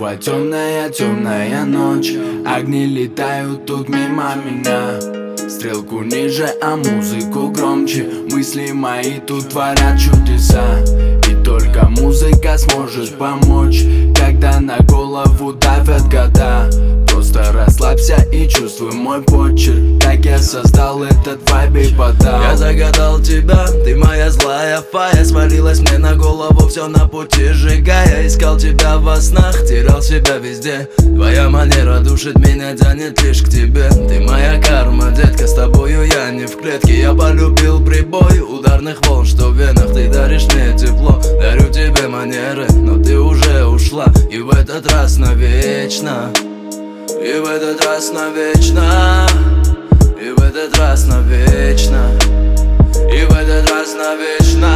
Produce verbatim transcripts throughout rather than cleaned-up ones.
снова темная, темная ночь. Огни летают тут мимо меня. Стрелку ниже, а музыку громче. Мысли мои тут творят чудеса. И только музыка сможет помочь, когда на голову давят года. Просто расслабься и чувствуй мой почерк, как я создал этот вайб и подал. Я загадал тебя, ты моя злая фая. Свалилась мне на голову, все на пути сжигая. Искал тебя во снах, терял себя везде. Твоя манера душит меня, тянет лишь к тебе. Ты моя карма, детка, с тобою я не в клетке. Я полюбил прибой ударных волн, что в венах. Ты даришь мне тепло, дарю тебе манеры, но ты уже ушла. И в этот раз навечно, и в этот раз навечно, и в этот раз навечно, и в этот раз навечно.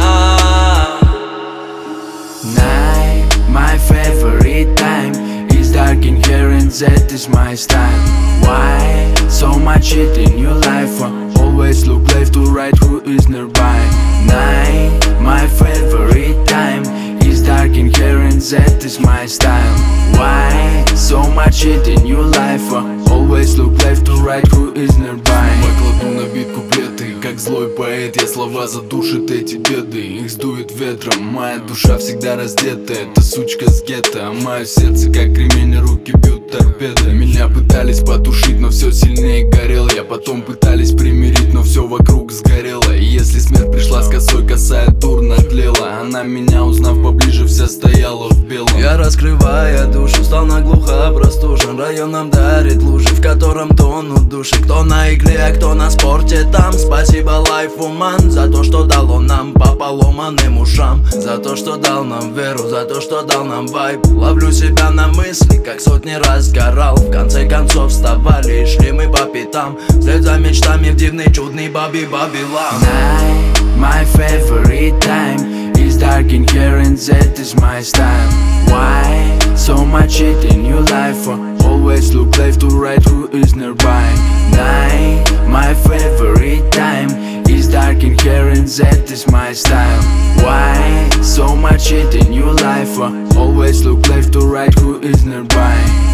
Night, my favorite time is dark in here and that is my style. Why so much shit in your life? Always look left to right, who is nearby? Night, my favorite time is dark in here and that is my style. Why so much shit in your life? Always look left to right, who is nearby? Покладу на бит куплеты, как злой поэт. Я слова задушат эти беды, их сдует ветром. Моя душа всегда раздета, это сучка с гетто. А мое сердце как кремень, руки бьют торпеды. Меня пытались потушить, но все сильнее горел я. Потом пытались примирить, но все вокруг сгорело. И если смерть пришла с косой, косая дурно тлела. Она меня, узнав поближе, вся стояла в белом. Я, раскрывая душу, стал наглухо простужен. Район нам дарит лужи, в котором тонут души. Кто на игле, а кто на спорте там. Спасибо лайфу, ман, за то, что дал он нам по поломанным ушам. За то, что дал нам веру, за то, что дал нам вайб. Ловлю себя на мысли, как сотни раз сгорал. В конце концов вставали и шли мы по пятам, вслед за мечтами в дивный чудный Баби-Бабилан. Night, my favorite time is dark in here and that is my style. Why so much shit in your life? Always look left to right, who is nearby? Night, my favorite time is dark in here and that is my style. Why so much shit in your life? Always look left to right, who is nearby?